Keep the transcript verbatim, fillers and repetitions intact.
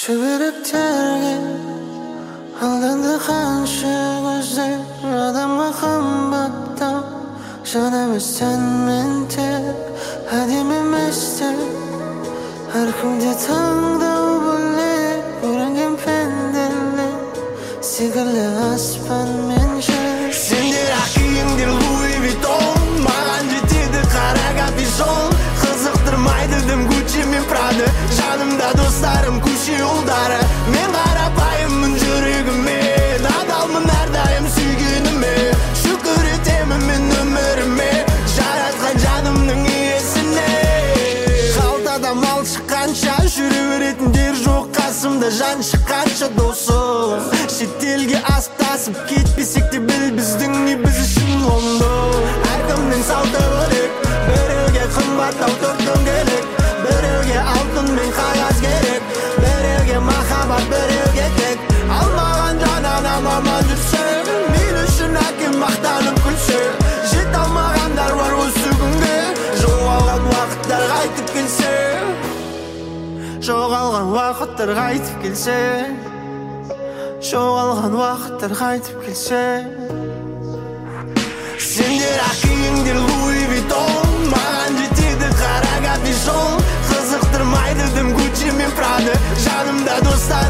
Çöbürükterge aldandı kanşı gözler adamga qımbatda жанымыз сәнмен тек әдемі еместер әркімде таңдау бөлек көрінген пенделер секілді аспан мен жер сендер ақ киіңдер Луи Виттон маған жетеді қара капюшон қызықтырмайды дым Гуччи мен Прада жанымда достарым көше ұлдары мен қарапайыммын жүрегіммен адалмын әрдайым сүйгеніме шүкір етемін мен өміріме жаратқан жанымның иесіне қалтада мал шыққанша жүре беретіндер жоқ қасымда жан шыққанша досым шетелге астасып кетпесек те біл біздің не біз үшін лондон әркімнің салты бөлек біреуге қымбаттау төрт дөңгелек біреуге алтын мен қағаз керек біреуге махаббат біреуге тек алмаған жан анам аман жүрсе мен үшін әкем мақтанып күлсе жете алмағандар бар осы күнге жоғалған уақыттар қайтып келсе жоғалған уақыттар қайтып келсе жоғалған уақыттар қайтып келсе сендер ақ киіңдер Луи Виттон маған жетеді қара капюшон қызықтырмайды дым Гуччи мен Прада жанымда достар